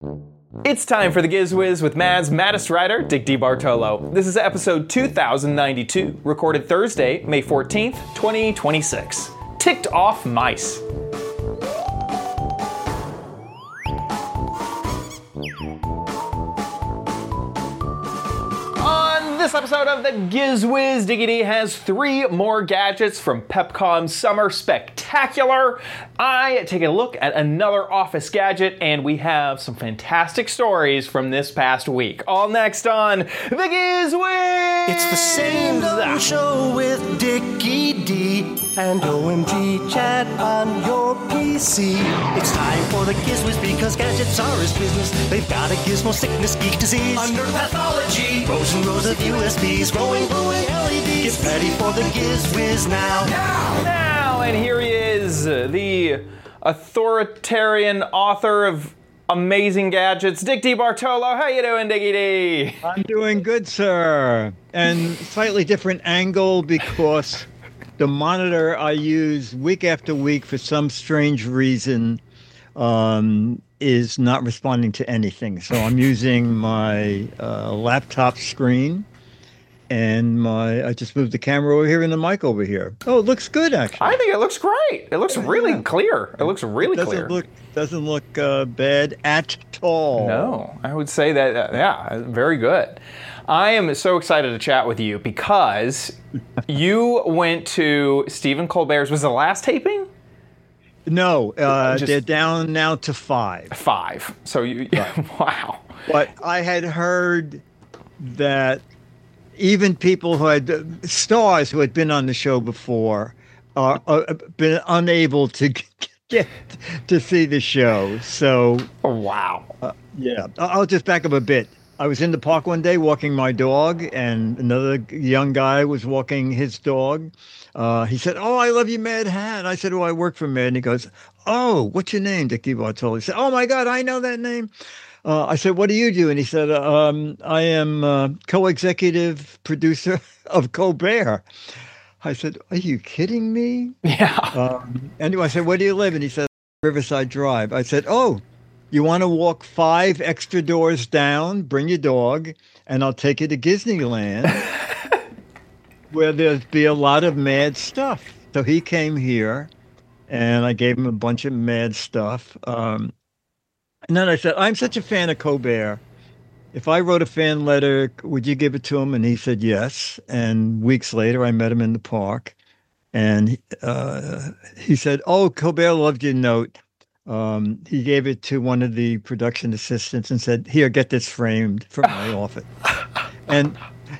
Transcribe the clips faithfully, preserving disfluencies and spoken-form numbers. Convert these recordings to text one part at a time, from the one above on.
It's time for the GizWiz with Mad's maddest writer, Dick DeBartolo. This is episode two thousand ninety-two, recorded Thursday, May fourteenth, twenty twenty-six. Ticked Off Mice. This episode of the GizWiz, Diggity has three more gadgets from Pepcom's Summer Spectacular. I take a look at another office gadget, and we have some fantastic stories from this past week. All next on the GizWiz! It's the same dumb show with Dickie D and O M G chat on your P C. It's time for the GizWiz because gadgets are his business. They've got a gizmo sickness, geek disease, under pathology, rows and rows of U S Bs, glowing, glowing L E Ds. Get ready for the GizWiz now. Now! Now! And here he is, the authoritarian author of amazing gadgets, Dick DeBartolo. How you doing, Dickie D? I'm doing good, sir. And slightly different angle because the monitor I use week after week for some strange reason um, is not responding to anything. So I'm using my uh, laptop screen. And my, I just moved the camera over here and the mic over here. Oh, it looks good, actually. I think it looks great. It looks really yeah. clear. It looks really it doesn't clear. Look, doesn't look uh, bad at all. No, I would say that, uh, yeah, very good. I am so excited to chat with you because you went to Stephen Colbert's, was it the last taping? No, uh, Just they're down now to five. Five. So you, right. Wow. But I had heard that even people who had stars who had been on the show before are uh, been unable to get to see the show. So, oh, wow. Uh, yeah, I'll just back up a bit. I was in the park one day walking my dog, and another young guy was walking his dog. Uh, he said, "Oh, I love you, Mad Hat." I said, "Oh, I work for Mad." And he goes, "Oh, what's your name?" Dick DeBartolo. He said, "Oh my God, I know that name." Uh, I said, "What do you do?" And he said, um, "I am uh, co-executive producer of Colbert." I said, "Are you kidding me?" Yeah. Um, anyway, I said, "Where do you live?" And he said, "Riverside Drive." I said, "Oh, you want to walk five extra doors down? Bring your dog, and I'll take you to Disneyland, where there'll be a lot of mad stuff." So he came here, and I gave him a bunch of mad stuff. Um, And then I said, "I'm such a fan of Colbert. If I wrote a fan letter, would you give it to him?" And he said, yes. And weeks later, I met him in the park. And uh, he said, "Oh, Colbert loved your note." Um, he gave it to one of the production assistants and said, "Here, get this framed for my office." And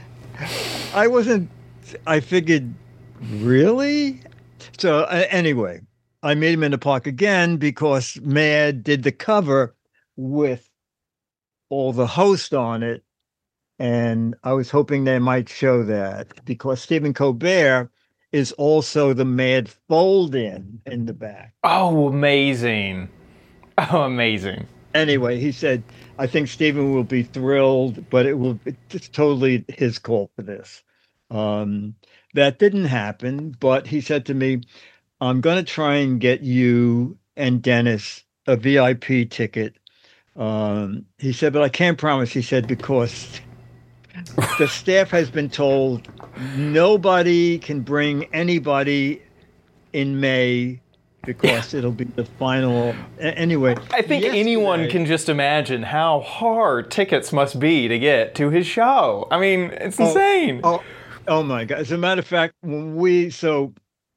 I wasn't, I figured, really? So uh, anyway, I made him in the park again because Mad did the cover with all the hosts on it. And I was hoping they might show that because Stephen Colbert is also the Mad fold-in in the back. Oh, amazing. Oh, amazing. Anyway, he said, "I think Stephen will be thrilled, but it will, it's totally his call for this." Um, that didn't happen, but he said to me, "I'm going to try and get you and Dennis a V I P ticket." Um, he said, "But I can't promise," he said, "because the staff has been told nobody can bring anybody in May because it'll be the final." A- anyway. I think anyone can just imagine how hard tickets must be to get to his show. I mean, it's insane. Oh, oh, oh my God. As a matter of fact, when we, so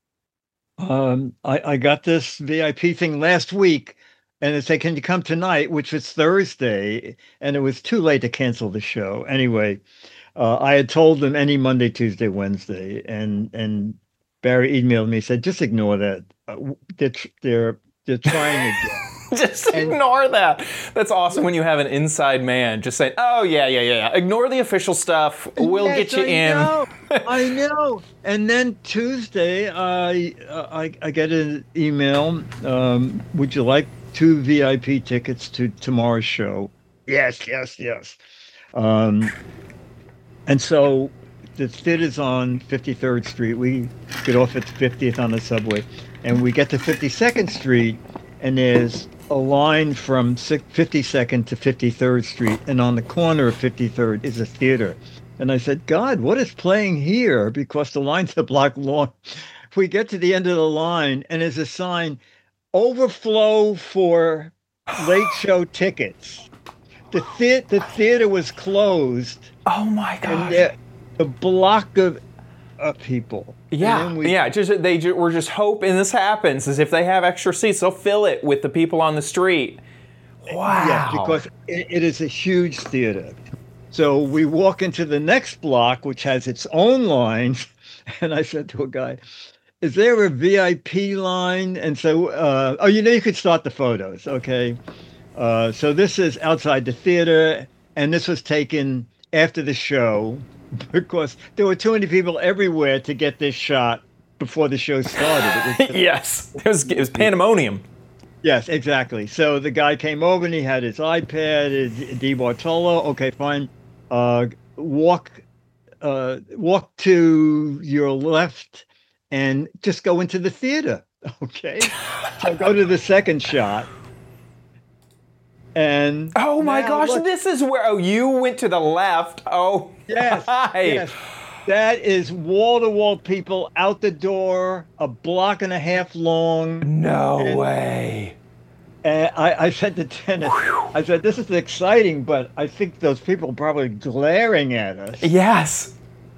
Um, I, I got this V I P thing last week, and it said, "Can you come tonight?" which was Thursday, and it was too late to cancel the show. Anyway, uh, I had told them any Monday, Tuesday, Wednesday, and and Barry emailed me, said, "Just ignore that. Uh, they're they're they're trying again." Just And- ignore that. That's awesome when you have an inside man just saying, "Oh, yeah, yeah, yeah, yeah. Ignore the official stuff. We'll Yes, get you I in." Know. I know. And then Tuesday, I I, I get an email. Um, would you like two V I P tickets to tomorrow's show? Yes, yes, yes. Um, and so the theater's on fifty-third Street. We get off at fiftieth on the subway, and we get to fifty-second Street, and there's a line from fifty-second to fifty-third Street, and on the corner of fifty-third is a theater. And I said, God, what is playing here? Because the line's a block long. We get to the end of the line, and there's a sign, overflow for late show tickets. The, the- the theater was closed, Oh my and gosh. there, a block of, of people. And Yeah, then we- yeah. Just they ju- were just hoping this happens. As if they have extra seats, they'll fill it with the people on the street. Wow. Yes, because it, it is a huge theater. So we walk into the next block, which has its own lines, and I said to a guy, "Is there a V I P line?" And so, uh, oh, you know, you could start the photos, okay? Uh, so this is outside the theater, and this was taken after the show because there were too many people everywhere to get this shot before the show started. It was yes, it was, it was pandemonium. Yes, exactly. So the guy came over and he had his iPad, his D Bartolo. Okay, fine. Uh, walk, uh, walk to your left, and just go into the theater. Okay. So go to the second shot. And Oh my now gosh, look- this is where. Oh, you went to the left. Oh, Yes, my. yes. That is wall to wall people out the door, a block and a half long. No And- way. And I, I said to Dennis, I said, this is exciting, but I think those people are probably glaring at us. Yes.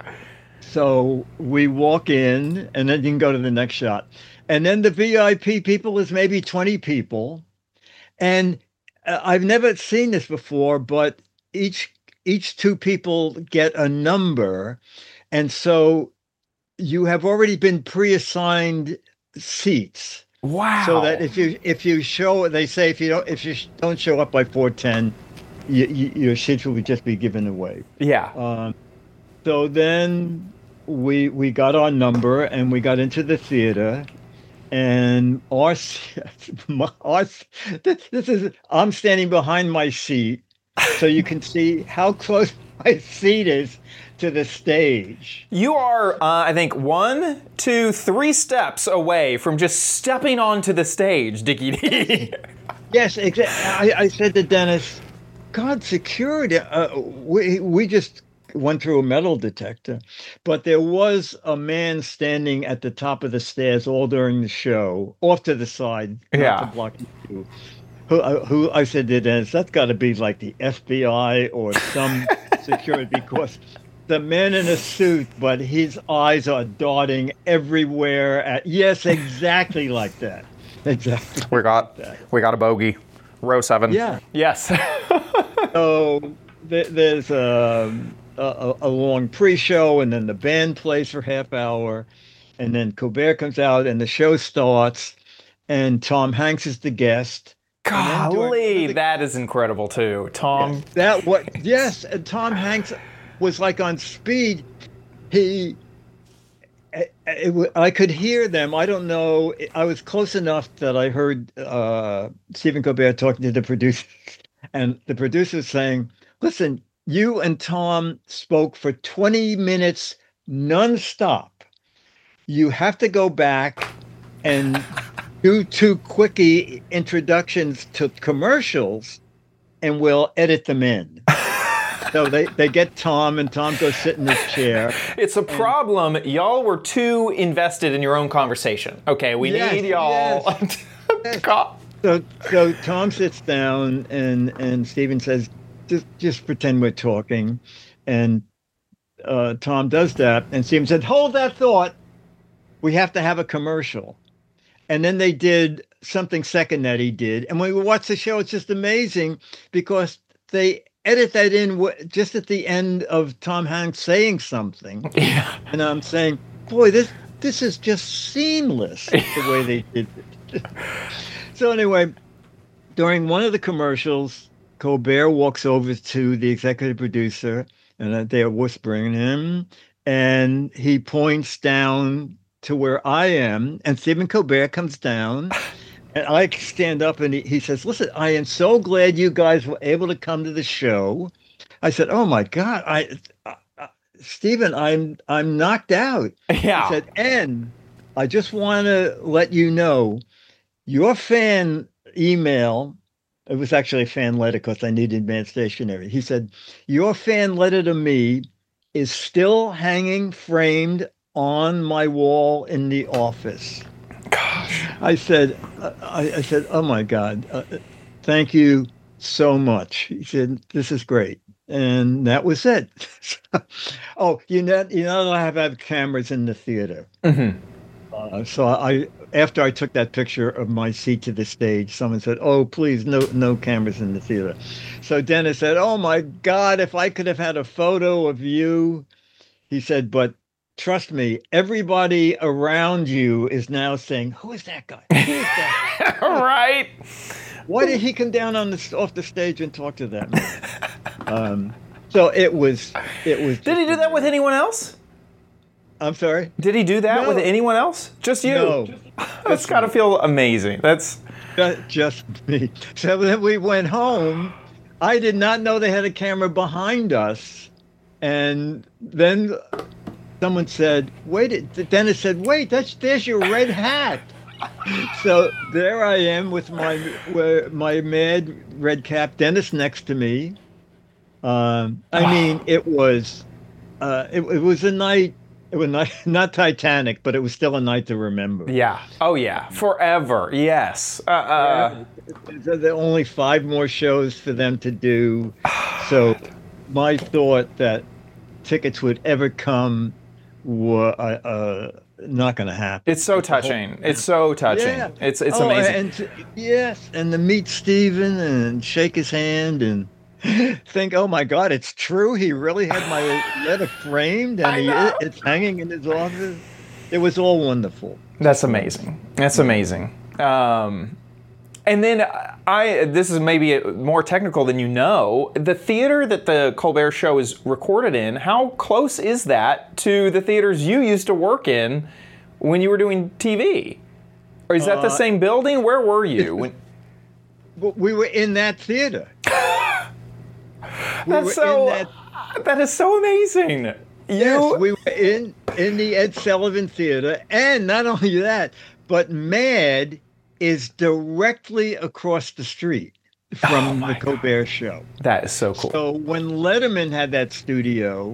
So we walk in, and then you can go to the next shot. And then the V I P people is maybe twenty people. And uh, I've never seen this before, but each each two people get a number. And so you have already been pre-assigned seats. Wow. So that if you if you show, they say if you don't if you sh- don't show up by four ten, you, you, your seats will just be given away. Yeah. Um, so then we we got our number and we got into the theater, and our s- my- our s- this, this is I'm standing behind my seat, so you can see how close my seat is to the stage. You are, uh, I think, one, two, three steps away from just stepping onto the stage, Dickie D. Yes, exactly. I, I said to Dennis, God, security. Uh, we we just went through a metal detector, but there was a man standing at the top of the stairs all during the show, off to the side, not Yeah. to block you. Who, uh, who I said to Dennis, that's got to be like the F B I or some security, because the man in a suit, but his eyes are darting everywhere. At yes, exactly like that. Exactly. we got, we got a bogey. Row seven. Yeah. Yes. So th- there's um, a, a, a long pre-show, and then the band plays for half hour, and then Colbert comes out, and the show starts, and Tom Hanks is the guest. And then during- Golly, that is incredible too. Tom. That what? Yes, and Tom Hanks was like on speed. He, it, it, wa- I could hear them. I don't know. I was close enough that I heard uh, Stephen Colbert talking to the producer, and the producer was saying, "Listen, you and Tom spoke for twenty minutes nonstop. You have to go back and do two quickie introductions to commercials, and we'll edit them in." So they, they get Tom, and Tom goes sit in his chair. It's a problem. Y'all were too invested in your own conversation. Okay, we Yes, need y'all. God. So so Tom sits down, and and Stephen says, just just pretend we're talking, and uh, Tom does that, and Stephen said, hold that thought. We have to have a commercial. And then they did something second that he did, and when we watch the show, it's just amazing because they edit that in w- just at the end of Tom Hanks saying something, Yeah. and I'm saying, boy, this this is just seamless the way they did it. So anyway, during one of the commercials, Colbert walks over to the executive producer, and they're whispering him, and he points down to where I am, and Stephen Colbert comes down, and I stand up, and he, he says, listen, I am so glad you guys were able to come to the show. I said, oh my God, I, uh, uh, Stephen, I'm I'm knocked out. Yeah. He said, and I just want to let you know, your fan email. It was actually a fan letter because I needed advanced stationery. He said, "Your fan letter to me is still hanging framed on my wall in the office." Gosh. I said, I, I said, "Oh my God, uh, thank you so much." He said, "This is great." And that was it. Oh, you know, you know, I have, have cameras in the theater. Mm-hmm. Uh, so I, after I took that picture of my seat to the stage, someone said, "Oh, please, no, no cameras in the theater." So Dennis said, "Oh my God, if I could have had a photo of you," he said, "but trust me, everybody around you is now saying, 'Who is that guy? Who is that guy?'" Right. Why did he come down on the off the stage and talk to that man? Um, so it was, it was. Did he do that with anyone else? I'm sorry? Did he do that No. with anyone else? Just you? No. That's got to feel amazing. That's Just, just me. So then we went home. I did not know they had a camera behind us. And then someone said, "Wait," it- Dennis said, "Wait, that's there's your red hat." So there I am with my uh, my mad red cap, Dennis next to me. Um, I mean, it was uh, it, it was a night. It was not not Titanic, but it was still a night to remember. yeah. Oh yeah. Forever. Yes. Uh, uh, There there are only five more shows for them to do. So my thought that tickets would ever come were uh, uh, not going to happen. It's so touching. It's so touching. Yeah. It's it's Oh, amazing. And to, yes, and to meet Steven and shake his hand and think, "Oh my God, it's true. He really had my letter framed and I he, know. it's hanging in his office." It was all wonderful. That's amazing. That's amazing. Um, and then I, this is maybe more technical than you know. The theater that the Colbert Show is recorded in, how close is that to the theaters you used to work in when you were doing T V? Or is that the Uh, same building? Where were you? When, But we were in that theater. We that's were so. in that That is so amazing. You. Yes, we were in in the Ed Sullivan Theater, and not only that, but Mad is directly across the street from the Colbert Show. That is so cool. So when Letterman had that studio,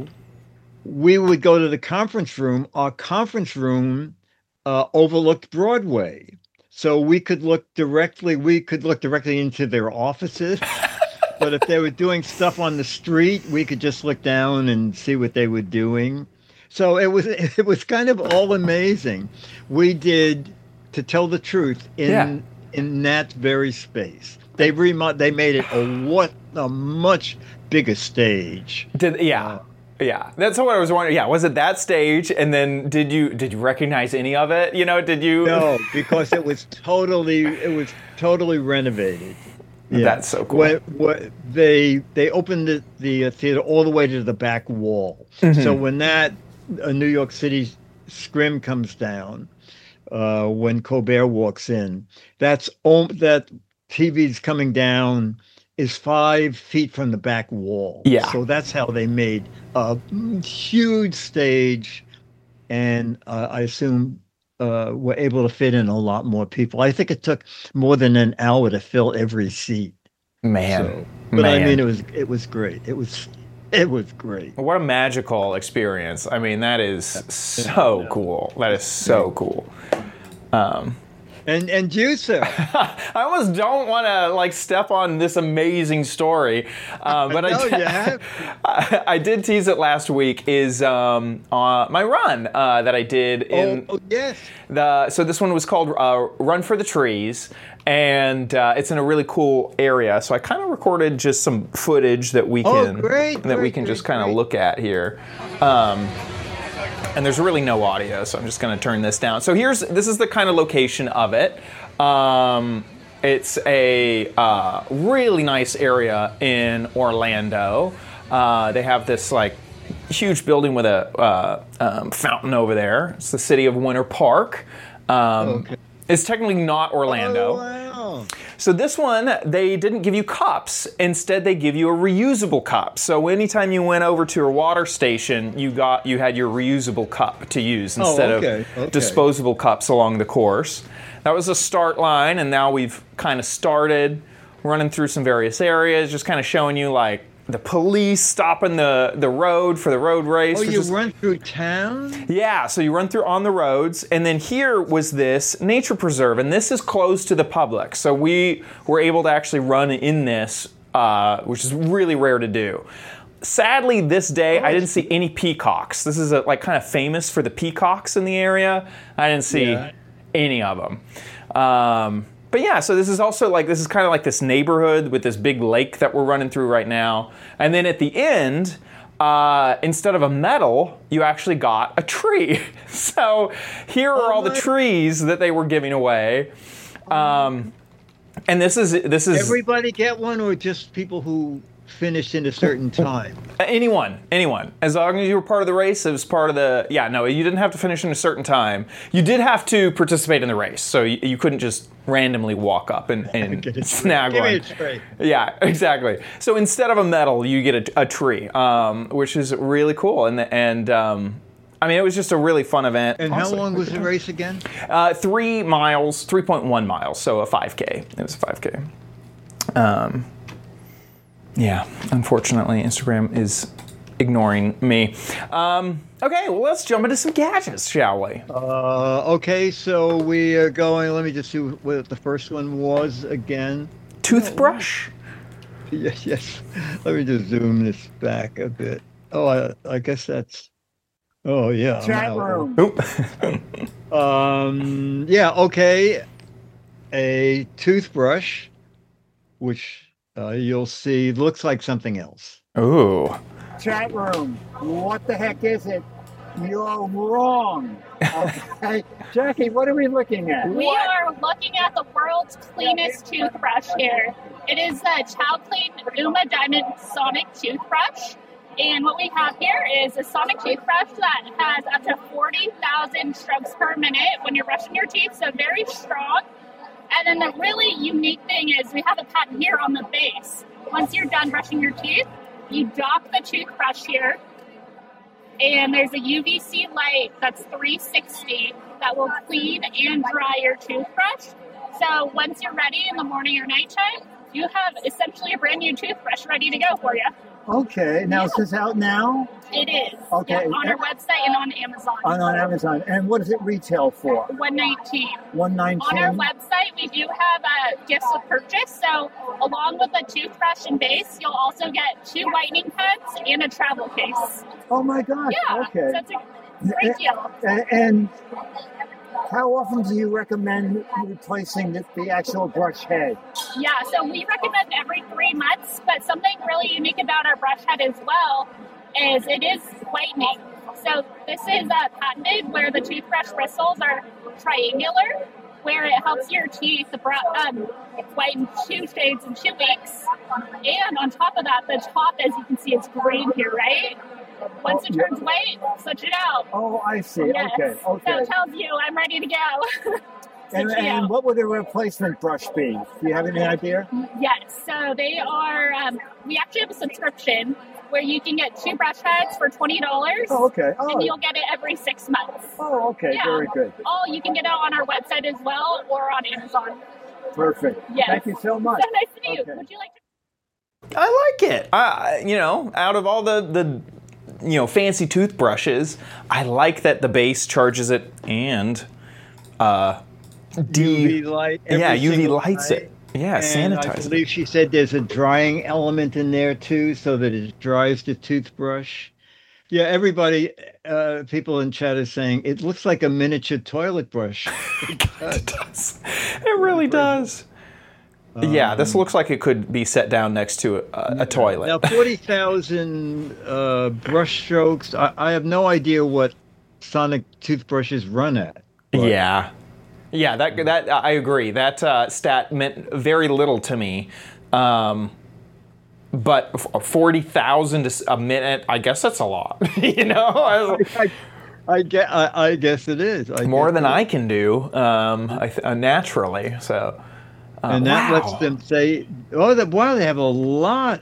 we would go to the conference room. Our conference room uh, overlooked Broadway, so we could look directly. We could look directly into their offices. But if they were doing stuff on the street, we could just look down and see what they were doing. So it was it was kind of all amazing. We did, to tell the truth, in Yeah. in that very space. They remo- they made it a what a much bigger stage. Did yeah. Yeah, that's what I was wondering. Yeah, was it that stage? And then did you did you recognize any of it? You know, did you? No, because it was totally it was totally renovated. Yeah. That's so cool. When, when they they opened the, the theater all the way to the back wall. Mm-hmm. So when that uh, New York City scrim comes down, uh, when Colbert walks in, that's om- that T V's coming down is five feet from the back wall. Yeah. So that's how they made a huge stage, and uh, I assume. Uh, were able to fit in a lot more people. I think it took more than an hour to fill every seat. Man, So, but man. I mean, it was it was great. It was it was great. What a magical experience. I mean, that is so cool. That is so cool. Um, And and you, sir, I almost don't want to like step on this amazing story, uh, but I, No, did, you have. I, I did tease it last week. Is um, uh, my run uh, that I did in oh, oh yes, the so this one was called uh, Run for the Trees, and uh, it's in a really cool area. So I kind of recorded just some footage that we Oh, can great, that we great, can great, just kind of great. look at here. Um, and there's really no audio, so I'm just going to turn this down. So here's this is the kind of location of it. Um, it's a uh, really nice area in Orlando. Uh, they have this like huge building with a uh, um, fountain over there. It's the city of Winter Park. Um, Okay. It's technically not Orlando. Oh, wow. So this one, they didn't give you cups. Instead, they give you a reusable cup. So anytime you went over to a water station, you got you had your reusable cup to use instead okay, of okay. disposable cups along the course. that was the start line, and now we've kind of started running through some various areas, just kind of showing you like the police stopping the, the road for the road race. Oh, you is, run through town? Yeah, so you run through on the roads, and then here was this nature preserve, and this is closed to the public. So we were able to actually run in this, uh, which is really rare to do. Sadly, this day, I didn't see any peacocks. This is a, like kind of famous for the peacocks in the area. I didn't see Yeah. any of them. Um, but yeah, so this is also like, this is kind of like this neighborhood with this big lake that we're running through right now. And then at the end, uh, instead of a medal, you actually got a tree. So here are Oh, all the nice. trees that they were giving away. Um, and this is, this is... Everybody get one, or just people who finished in a certain time? Anyone, anyone. As long as you were part of the race, it was part of the... Yeah, no, you didn't have to finish in a certain time. You did have to participate in the race, so you, you couldn't just randomly walk up and, and Get a tree. snag Give one. me a tree. Yeah, exactly. So instead of a medal, you get a, a tree, um, which is really cool. And, and um, I mean, it was just a really fun event. And Honestly. how long was the race again? Uh, three miles, three point one miles, so a five K. It was a five K. Um, yeah, unfortunately, Instagram is ignoring me. Um, okay, well, let's jump into some gadgets, shall we? Uh, okay, so we are going. Let me just see what the first one was again. Toothbrush? Yes, yes. Let me just zoom this back a bit. Oh, I, I guess that's. Oh, yeah. I'm Chat out. room. Oop. Um, yeah, okay. A toothbrush, which uh, you'll see looks like something else. Ooh. Chat room. What the heck is it? You're wrong. Okay. Jackie, what are we looking at? We are looking at the world's cleanest toothbrush here. It is the Chow Clean Uma Diamond Sonic Toothbrush. And what we have here is a sonic toothbrush that has up to forty thousand strokes per minute when you're brushing your teeth, so very strong. And then the really unique thing is we have a patent here on the base. Once you're done brushing your teeth, you dock the toothbrush here, and there's a U V C light that's three sixty that will clean and dry your toothbrush. So once you're ready in the morning or nighttime, you have essentially a brand new toothbrush ready to go for you. Okay. Now, is this out now? It is. Okay. Yeah, on our website and on Amazon. On, on Amazon. And what does it retail for? one nineteen. one On our nineteen. website, we do have uh, gifts with purchase. So, along with the toothbrush and base, you'll also get two whitening pens and a travel case. Oh my gosh. Yeah, Okay. so it's a great deal. And, and how often do you recommend replacing the, the actual brush head? Yeah, so we recommend every three months. But something really unique about our brush head as well is it is whitening. So this is uh, patented where the toothbrush bristles are triangular, where it helps your teeth br- um, whiten two shades in two weeks. And on top of that, the top, as you can see, is green here, right? Once it turns white, switch it out. Oh, I see. Yes. Okay. So Okay. it tells you I'm ready to go. And, Switch it and out. what would a replacement brush be? Do you have any idea? Yes, so they are, um, we actually have a subscription where you can get two brush heads for twenty dollars. Oh, okay. Oh, And you'll get it every six months. oh okay. Yeah. Very good. Oh, you can get it on our website as well or on Amazon. Perfect. Yes. Thank you so much. So nice to meet you. Okay. Would you like to? I like it. I, you know, out of all the, the, you know, fancy toothbrushes, I like that the base charges it and, uh, D- U V light. every yeah, U V single lights night. it. Yeah, And I sanitize it. believe she said there's a drying element in there too, so that it dries the toothbrush. Yeah, everybody, uh, people in chat is saying it looks like a miniature toilet brush. It does. It really does. yeah, this looks like it could be set down next to a, a toilet. Now, forty thousand uh, brush strokes. I, I have no idea what sonic toothbrushes run at. but- Yeah, yeah. That that I agree. That uh, stat meant very little to me. Um, but forty thousand a minute, I guess that's a lot. you know, I was- I, I, get, I, I guess it is. I more guess than it I can do um, I th- uh, naturally. So, uh, And that wow. lets them say, oh, that, wow, they have a lot.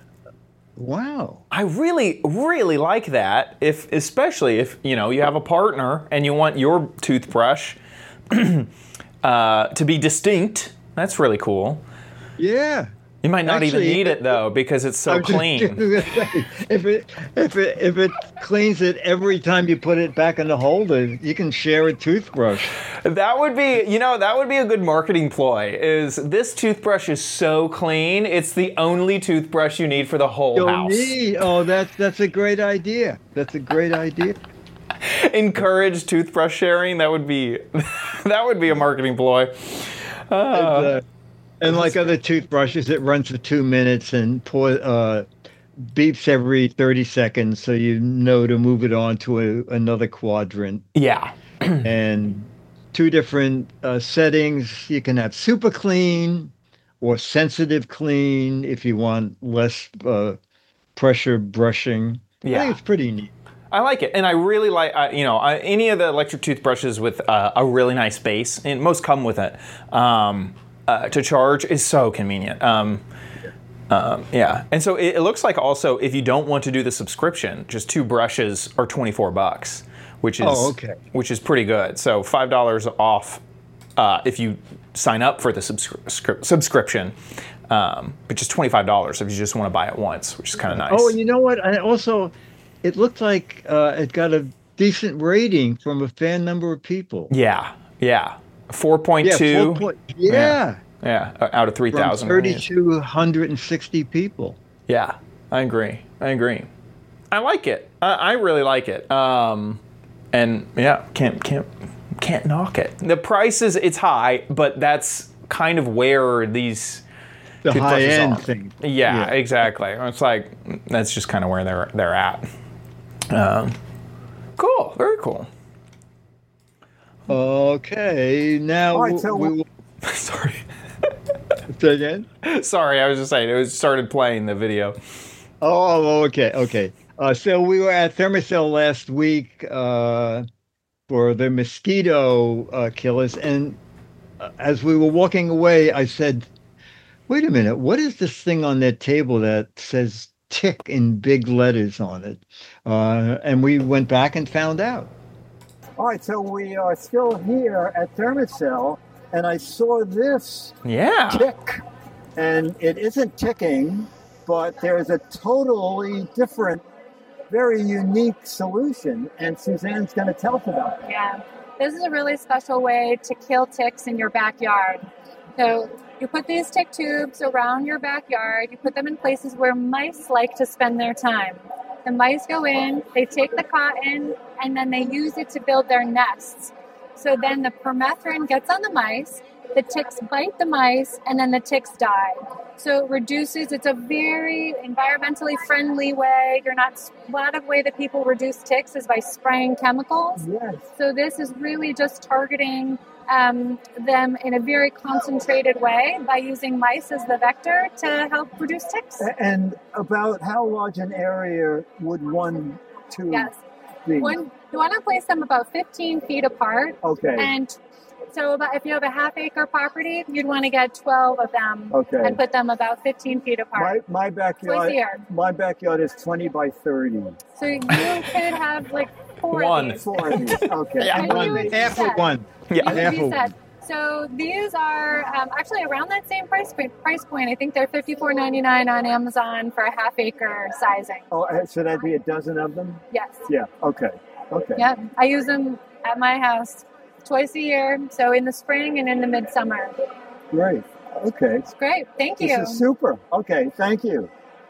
Wow. I really, really like that. If, especially if you know you have a partner and you want your toothbrush uh, to be distinct. That's really cool. Yeah. You might not Actually, even need it though because it's so I was just clean. gonna say, if it if it if it cleans it every time you put it back in the holder, you can share a toothbrush. That would be, you know, that would be a good marketing ploy. Is this toothbrush is so clean? It's the only toothbrush you need for the whole You'll house. need. Oh, that's that's a great idea. That's a great idea. Encourage toothbrush sharing. That would be, that would be a marketing ploy. Uh, And, uh, and like other toothbrushes, it runs for two minutes and pour, uh, beeps every thirty seconds, so you know to move it on to a, another quadrant. yeah. And two different uh, settings. You can have super clean or sensitive clean if you want less uh, pressure brushing. I Yeah. think it's pretty neat. I like it, and I really like, uh, you know, I, any of the electric toothbrushes with uh, a really nice base, and most come with it, um, uh, to charge is so convenient. Um, um, yeah, and so it, it looks like also if you don't want to do the subscription, just two brushes are twenty-four bucks, which is Oh, okay. which is pretty good. So five dollars off uh, if you sign up for the subscri- subscription, um, but just twenty-five dollars if you just want to buy it once, which is kind of nice. Oh, and you know what? I also, it looked like uh, it got a decent rating from a fair number of people. Yeah, yeah. four point Yeah, two. four point- yeah, Yeah, uh, out of three from thousand. three thousand two hundred sixty people. Yeah, I agree. I agree. I like it. I, I really like it. Um, and yeah, can't can't can't knock it. The price is it's high, but that's kind of where these The toothbrushes high-end are. thing. Yeah, Yeah. exactly. It's like that's just kind of where they're they're at. Um, cool. Very cool. Okay, now All right, so- we will. Sorry. Say again? Sorry, I was just saying it was started playing the video. Oh, okay, okay. Uh, so we were at Thermacell last week uh, for the mosquito uh, killers, and uh, as we were walking away, I said, "Wait a minute, what is this thing on that table that says tick in big letters on it?" Uh, and we went back and found out. All right, so we are still here at Thermacell, and I saw this Yeah. tick, and it isn't ticking, but there is a totally different, very unique solution, and Suzanne's going to tell us about it. Yeah, this is a really special way to kill ticks in your backyard. So you put these tick tubes around your backyard, you put them in places where mice like to spend their time. The mice go in, they take the cotton, and then they use it to build their nests. So then the permethrin gets on the mice, the ticks bite the mice, and then the ticks die. So it reduces, it's a very environmentally friendly way. You're not, a lot of way that people reduce ticks is by spraying chemicals. Yes. So this is really just targeting um, them in a very concentrated way by using mice as the vector to help reduce ticks. And about how large an area would one tube Yes. be? One, you want to place them about fifteen feet apart. Okay. And so about, if you have a half acre property, you'd want to get twelve of them Okay. and put them about fifteen feet My, apart. my backyard, Twice a year. my backyard is twenty by thirty. So you could have like four One. of these. Four of these. Okay. Yeah. And you One, would be half of set. one. Yeah. You would Half be of set. So these are um, actually around that same price point. Price point. I think they're fifty-four ninety-nine on Amazon for a half acre sizing. Oh, uh, so that'd be a dozen of them? Yes. Yeah. Okay. Okay. Yep. I use them at my house twice a year. So in the spring and in the midsummer. Great. Okay. It's great. Thank This you. is super. Okay. Thank you.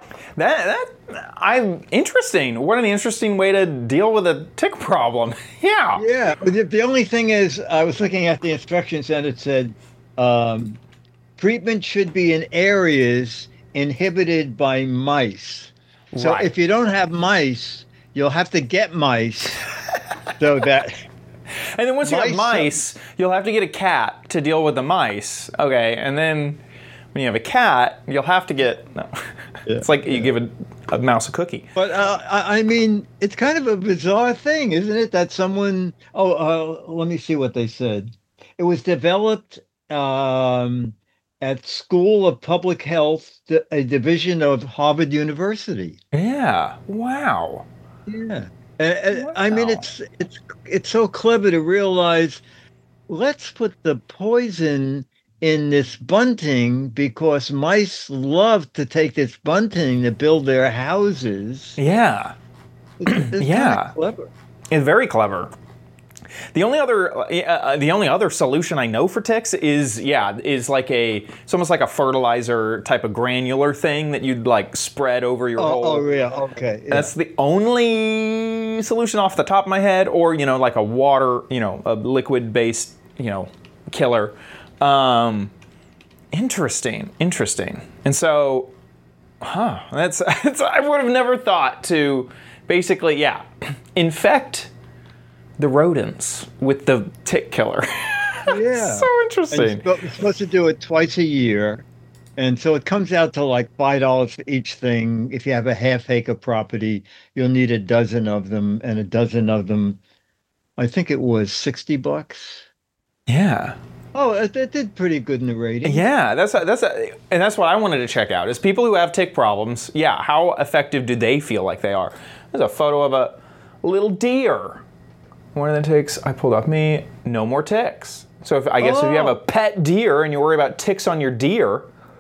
That that I'm interesting. What an interesting way to deal with a tick problem. Yeah. Yeah, but the, the only thing is, I was looking at the instructions and it said, um, treatment should be in areas inhibited by mice. So Right. if you don't have mice, you'll have to get mice so that. And then once you have Mice, mice, you'll have to get a cat to deal with the mice. Okay, and then when you have a cat, you'll have to get no. It's like you give a, a mouse a cookie. But uh, I, I mean, it's kind of a bizarre thing, isn't it? That someone. Oh, uh, let me see what they said. It was developed um, at School of Public Health, a division of Harvard University. Yeah. Wow. Yeah. Uh, uh, I mean, Wow. it's it's it's so clever to realize let's put the poison in this bunting because mice love to take this bunting to build their houses. Yeah. It's, it's Yeah. kind of clever. It's very clever. The only other uh, the only other solution I know for ticks is yeah is like a it's almost like a fertilizer type of granular thing that you'd like spread over your Oh, whole. oh yeah, okay. Yeah. That's the only solution off the top of my head, or you know like a water you know a liquid based you know killer. Um, interesting, interesting. And so, huh? That's, that's I would have never thought to basically yeah infect the rodents with the tick killer. Yeah. So And interesting. you're spo- you're supposed to do it twice a year. And so it comes out to like five dollars for each thing. If you have a half acre property, you'll need a dozen of them, and a dozen of them, I think it was sixty bucks. Yeah. Oh, it, it did pretty good in the rating. Yeah, that's a, that's a, and that's what I wanted to check out is people who have tick problems. Yeah, how effective do they feel like they are? There's a photo of a little deer. One of the ticks I pulled off me. No more ticks. So if I guess if you have a Oh. pet deer and you worry about ticks on your deer,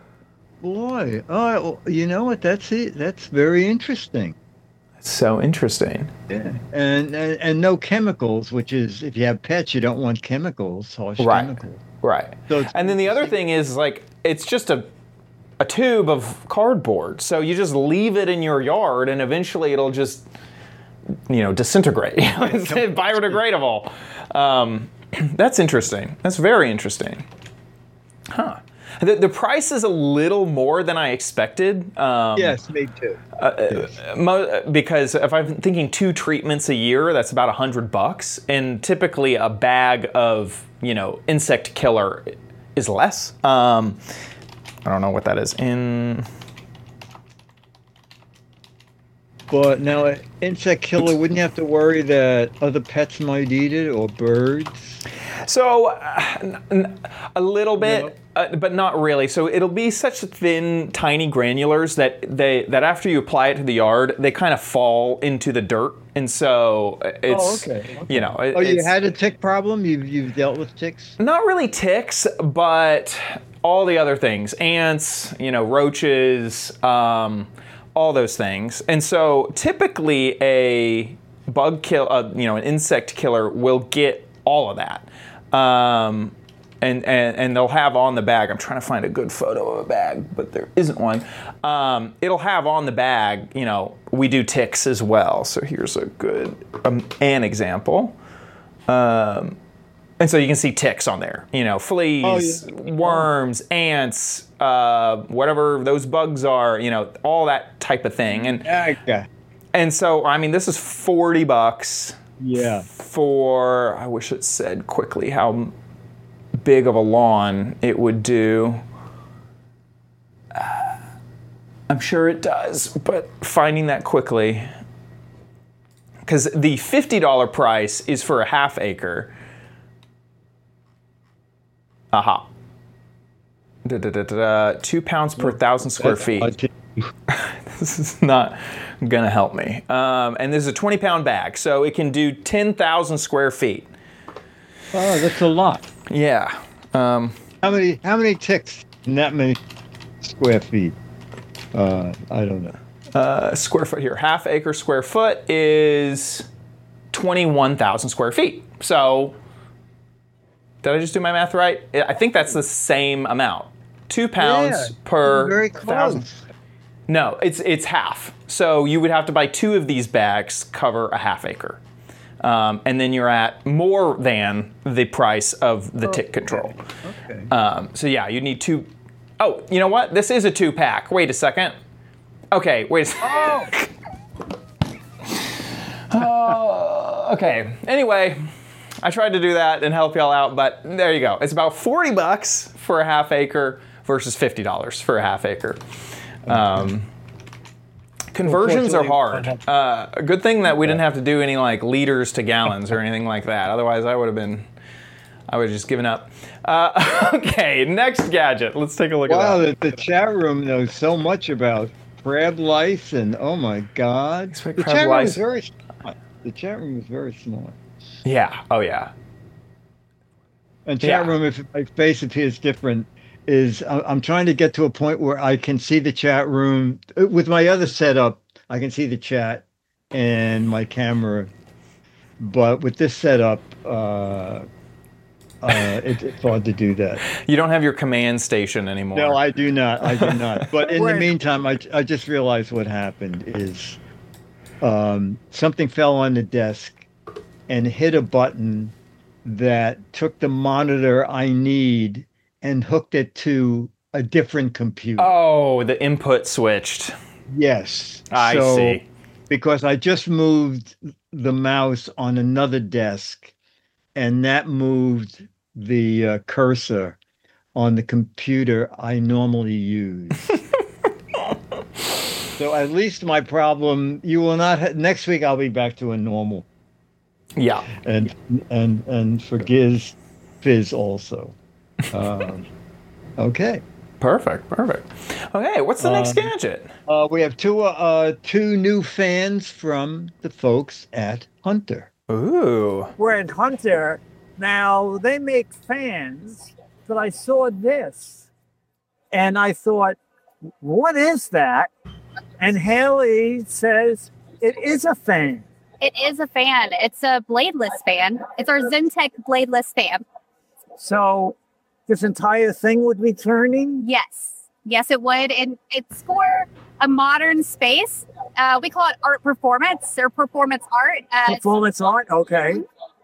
Boy, oh, well, you know what? That's it. That's very interesting. it's so interesting. Yeah. And, and and no chemicals, which is if you have pets, you don't want chemicals, harsh Right. chemicals. Right. So it's And then the other interesting. thing is like it's just a a tube of cardboard. So you just leave it in your yard and eventually it'll just you know disintegrate. It's biodegradable. Um, that's interesting. That's very interesting. Huh. The, the price is a little more than I expected. Um, Yes, me too. Mo- because if I'm thinking two treatments a year, that's about a hundred bucks, and typically a bag of you know insect killer is less. Um, I don't know what that is in. But now, an insect killer, wouldn't you have to worry that other pets might eat it or birds? So uh, n- n- a little bit, uh, but not really. So it'll be such thin, tiny granulars that they that after you apply it to the yard, they kind of fall into the dirt, and so it's okay, okay. you know. It, Oh, you it's- had a tick problem? You've, you've dealt with ticks? Not really ticks, but all the other things. Ants, you know, roaches, um, all those things. And so typically a bug kill, uh, you know, an insect killer will get all of that. Um, and, and, and they'll have on the bag, I'm trying to find a good photo of a bag, but there isn't one. Um, it'll have on the bag, you know, we do ticks as well. So here's a good, um, an example. Um, And so you can see ticks on there, you know, fleas, Oh, yeah. worms, ants, uh, whatever those bugs are, you know, all that type of thing. And Okay. and so, I mean, this is forty bucks Yeah. for, I wish it said quickly how big of a lawn it would do. Uh, I'm sure it does, but finding that quickly. Because the fifty dollars price is for a half acre. Aha. Da, da, da, da, da. Two pounds per thousand square feet. This is not gonna help me. Um, and this is a twenty pound bag, so it can do ten thousand square feet. Oh, that's a lot. Yeah. Um, How many how many ticks in that many square feet? Uh, I don't know. uh, square foot here. Half acre square foot is twenty-one thousand square feet. So, did I just do my math right? I think that's the same amount. Two pounds Yeah, per very thousand. close. No, it's it's half. So you would have to buy two of these bags, cover a half acre. Um, and then you're at more than the price of the tick control. Okay. Um, so yeah, you need two. Oh, you know what? This is a two pack. Wait a second. Okay, wait a second. Oh. okay. Anyway, I tried to do that and help y'all out, but there you go. It's about forty bucks for a half acre versus fifty dollars for a half acre. Um, conversions are hard. Uh, a good thing that we didn't have to do any like liters to gallons or anything like that. Otherwise, I would have been, I would have just given up. Uh, okay, next gadget. Let's take a look Wow, at that. the, the chat room knows so much about crab lice, and oh my God, Expect the crab chat room lice. is very smart. The chat room is very smart. Yeah. Oh yeah. And chat Yeah. room, if my face appears different, is I- I'm trying to get to a point where I can see the chat room. With my other setup, I can see the chat and my camera. But with this setup, uh, uh, it, it's hard to do that. You don't have your command station anymore. No, I do not. I do not. But in the Wait. meantime, I, I just realized what happened is um, something fell on the desk and hit a button that took the monitor I need and hooked it to a different computer. Oh, the input switched. Yes. I So, see. Because I just moved the mouse on another desk, and that moved the uh, cursor on the computer I normally use. So at least my problem, you will not. Ha- next week I'll be back to a normal, Yeah. and and and for Giz, Fizz also. Um, okay. Perfect. Perfect. Okay, what's the next Um, gadget? Uh, we have two uh, two new fans from the folks at Hunter. Ooh. We're at Hunter. Now, they make fans, but I saw this and I thought, what is that? And Haley says it is a fan. It is a fan. It's a bladeless fan. It's our Zentech bladeless fan. So this entire thing would be turning? Yes. Yes, it would. And it's for a modern space. Uh, we call it art performance or performance art. Uh, Performance art? Okay.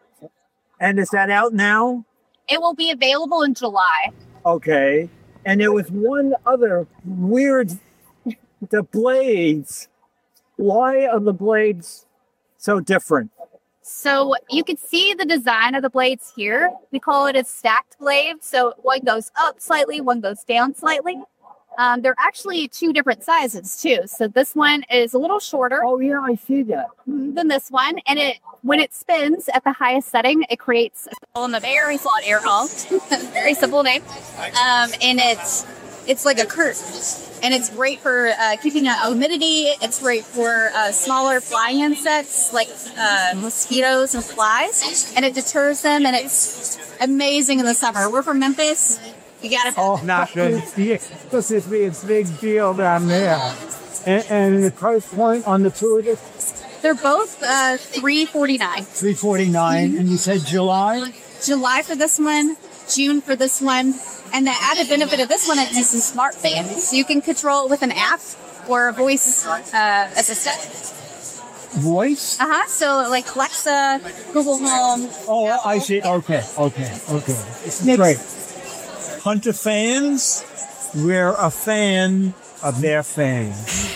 And is that out now? it will be available in July. Okay. And there was one other weird, the blades. Why are the blades so different? So you can see the design of the blades here. We call it a stacked blade. So one goes up slightly, one goes down slightly. Um, they're actually two different sizes too. So this one is a little shorter Oh, yeah, I see that. than this one, and it when it spins at the highest setting, it creates a symbol in the very flat air hall. Very simple name, um, and it's it's like a curtain, and it's great for uh, keeping out humidity. It's great for uh, smaller flying insects like uh, mosquitoes and flies, and it deters them. And it's amazing in the summer. We're from Memphis. You gotta. Oh, not good. This is it's big deal down there. And, and the price point on the two of it, They're both uh, three forty nine. three forty-nine. And you said July? July for this one, June for this one, and the added benefit of this one is it's a smart fan, so you can control it with an app or a voice uh, assistant. Voice? Uh huh. So like Alexa, Google Home. Oh, I see. Okay, okay, okay. Great. Hunter fans, we're a fan of their fans.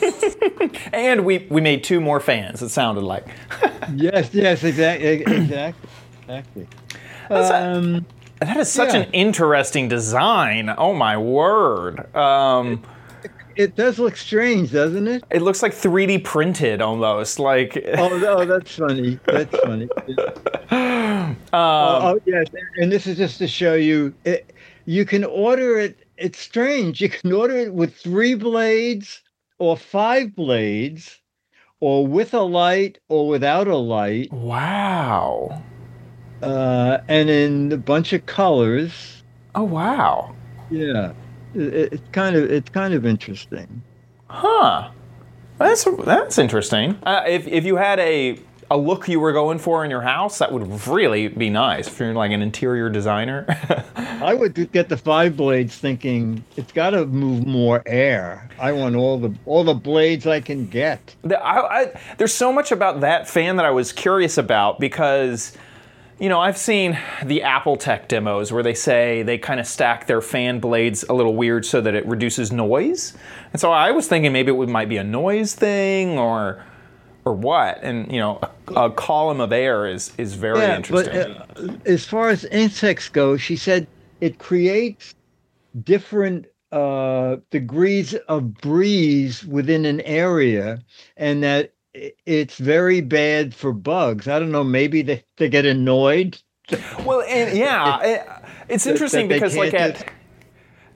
And we we made two more fans. It sounded like. Yes, yes, exactly, exactly, exactly. That's a- Um, That is such Yeah. an interesting design. Oh my word. Um, it does look strange, doesn't it? it looks like three D printed almost. Like. Oh, no, that's funny. That's funny. Um, oh, oh, yes, and this is just to show you. It, you can order it. It's strange. You can order it with three blades, or five blades, or with a light, or without a light, Wow. uh, and in a bunch of colors. Oh wow. Yeah, it, it's kind of it's kind of interesting. Huh. That's that's interesting. Uh, if if you had a a look you were going for in your house, that would really be nice. If you're like an interior designer. I would get the five blades, thinking it's got to move more air. I want all the all the blades I can get. The- I, I, there's so much about that fan that I was curious about because, you know, I've seen the Apple Tech demos where they say they kind of stack their fan blades a little weird so that it reduces noise. And so I was thinking maybe it would, might be a noise thing or or what. And, you know, a, a column of air is, is very interesting. But uh, as far as insects go, she said it creates different uh, degrees of breeze within an area, and that i- it's very bad for bugs. I don't know. Maybe they, they get annoyed. Well, and yeah, it, it's that- interesting that they because like can't at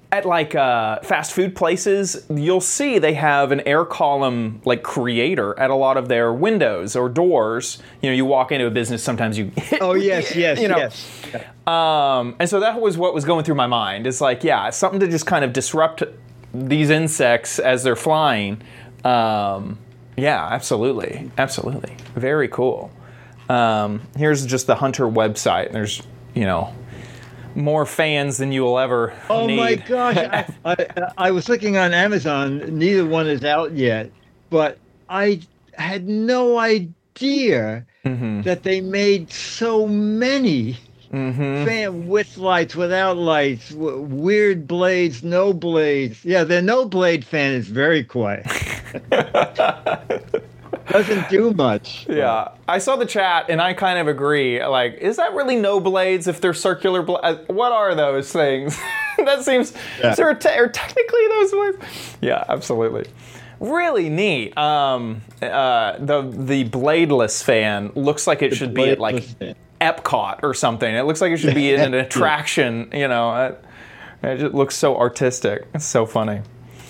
at like uh, fast food places, you'll see they have an air column like creator at a lot of their windows or doors. You know, you walk into a business, sometimes you hit, Oh yes, yes, you know. yes. Um, and so that was what was going through my mind. It's like, yeah, something to just kind of disrupt these insects as they're flying. Um, yeah, absolutely, absolutely, very cool. Um, here's just the Hunter website. There's, you know, more fans than you will ever Oh need. my gosh! I, I, I was looking on Amazon. Neither one is out yet, but I had no idea Mm-hmm. that they made so many Mm-hmm. fan with lights, without lights, w- weird blades, no blades. Yeah, the no blade fan is very quiet. Doesn't do much. Yeah, I saw the chat and I kind of agree. Like, is that really no blades if they're circular blades? What are those things? That seems, Yeah. is there a te- are technically those blades? Yeah, absolutely. Really neat. Um, uh, the the bladeless fan looks like it should be at like bladeless fan. Epcot or something. It looks like it should be in an attraction. You know, it, it just looks so artistic. It's so funny.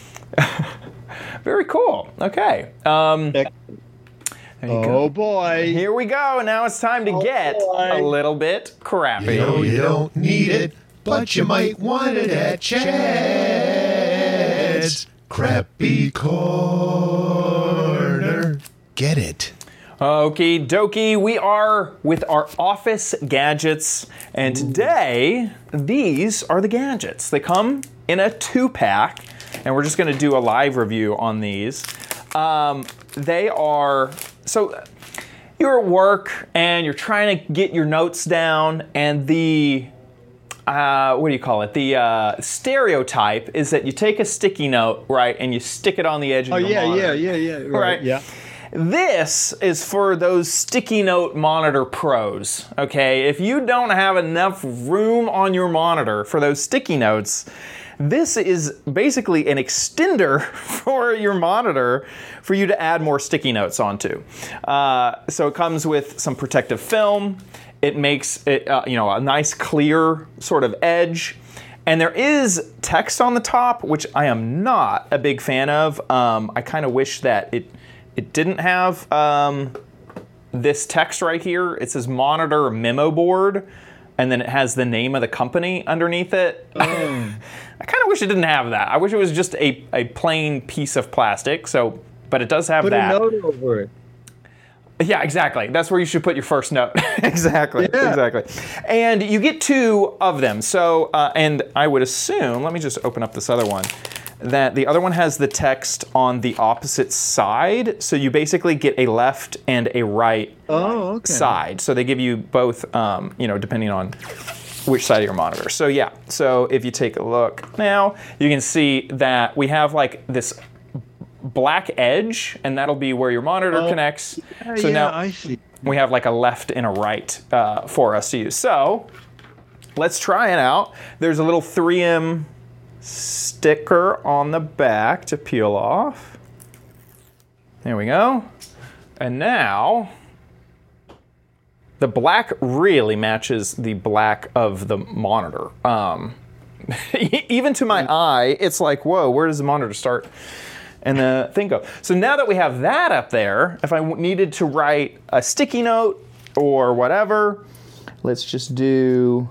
Very cool. Okay. Um, there you Oh go. boy! Here we go. Now it's time to Oh, get boy. a little bit crappy. You know you don't need it, but you might want it at Chad's Crappy Corner. Get it. Okie dokie, we are with our office gadgets, and today, these are the gadgets. They come in a two-pack, and we're just going to do a live review on these. Um, they are, so you're at work, and you're trying to get your notes down, and the, uh, what do you call it? The uh, stereotype is that you take a sticky note, right, and you stick it on the edge of Oh your yeah, monitor. yeah, yeah, yeah. Right. Right. Yeah. This is for those sticky note monitor pros, okay? If you don't have enough room on your monitor for those sticky notes, this is basically an extender for your monitor for you to add more sticky notes onto. Uh, so it comes with some protective film. It makes it, uh, you know, a nice clear sort of edge. And there is text on the top, which I am not a big fan of. Um, I kind of wish that it It didn't have um, this text right here. It says monitor memo board, and then it has the name of the company underneath it. Oh. I kind of wish it didn't have that. I wish it was just a, a plain piece of plastic. So, but it does have Put that. a note over it. Yeah, exactly. That's where you should put your first note. Exactly, Yeah. exactly. And you get two of them. So, uh, and I would assume, let me just open up this other one, that the other one has the text on the opposite side. So you basically get a left and a right Oh, okay. side. So they give you both, um, you know, depending on which side of your monitor. So yeah, so if you take a look now, you can see that we have like this black edge, and that'll be where your monitor Oh, connects. Yeah, So yeah, now I see. we have like a left and a right uh, for us to use. So let's try it out. There's a little three M sticker on the back to peel off. There we go. And now the black really matches the black of the monitor. Um, even to my eye, it's like, whoa, where does the monitor start and the thing go? So now that we have that up there, if I w- needed to write a sticky note or whatever, let's just do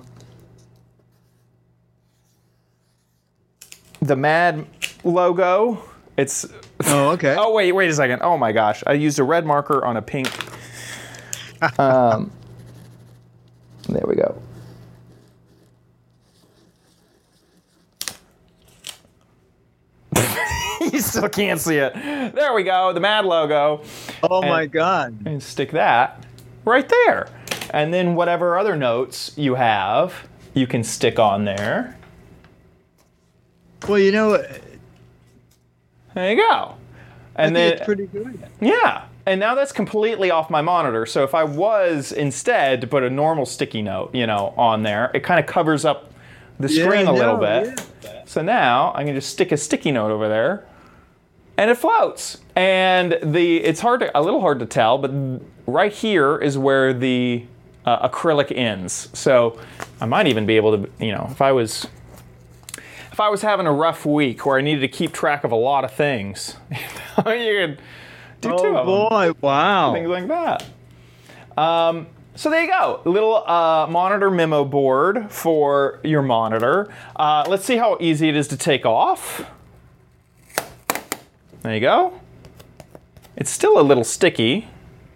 the Mad logo. It's Oh, okay. oh wait, wait a second. Oh my gosh, I used a red marker on a pink. Um, there we go. You still can't see it. There we go, the Mad logo. Oh and- my God. And stick that right there. And then whatever other notes you have, you can stick on there. Well, you know, I There you go. And think then it's pretty good. yeah. And now that's completely off my monitor. So if I was instead to put a normal sticky note, you know, on there, it kind of covers up the Yeah, screen a little no, bit. So now I can just stick a sticky note over there, and it floats. And the it's hard to, a little hard to tell, but right here is where the uh, acrylic ends. So I might even be able to, you know, if I was if I was having a rough week where I needed to keep track of a lot of things, you could do oh, two of them. boy, wow. Things like that. Um, so there you go. A little uh, monitor memo board for your monitor. Uh, let's see how easy it is to take off. There you go. It's still a little sticky.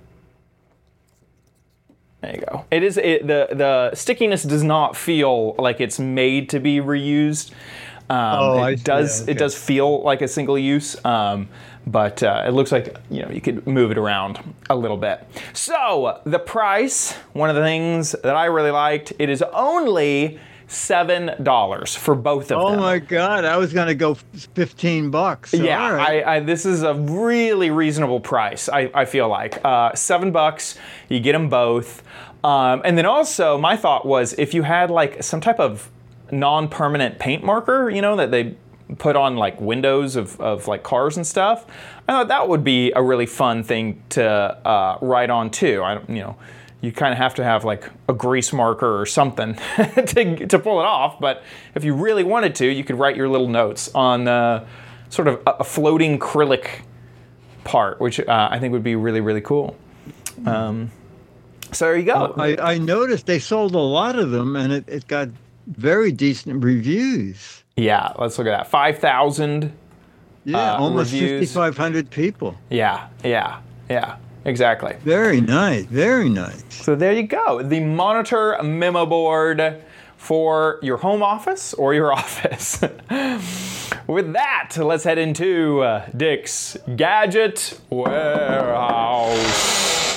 There you go. It is it, the the stickiness does not feel like it's made to be reused. Um, oh, it I does. see. Okay. It does feel like a single use, um, but uh, it looks like you know you could move it around a little bit. So the price, one of the things that I really liked, it is only seven dollars for both of oh them. Oh my God! I was going to go fifteen bucks. So yeah, all right. I, I, this is a really reasonable price. I, I feel like uh, seven bucks, you get them both, um, and then also my thought was if you had like some type of non-permanent paint marker, you know, that they put on like windows of, of like cars and stuff, I thought that would be a really fun thing to uh, write on too. I don't, you know. You kind of have to have like a grease marker or something to, to pull it off. But if you really wanted to, you could write your little notes on uh, sort of a, a floating acrylic part, which uh, I think would be really, really cool. Um, so there you go. I, I noticed they sold a lot of them, and it, it got very decent reviews. Yeah, let's look at that. five thousand Yeah, uh, almost reviews. fifty-five hundred people. Yeah, yeah, yeah. Exactly. Very nice, very nice. So there you go. The monitor memo board for your home office or your office. With that, let's head into uh, Dick's Gadget Warehouse.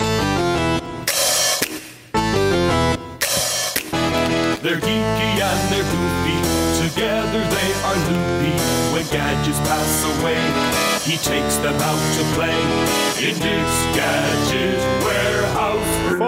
They're geeky and they're goofy. Together they are loopy. When gadgets pass away, he takes them out to play. In Dick's Gadget Warehouse.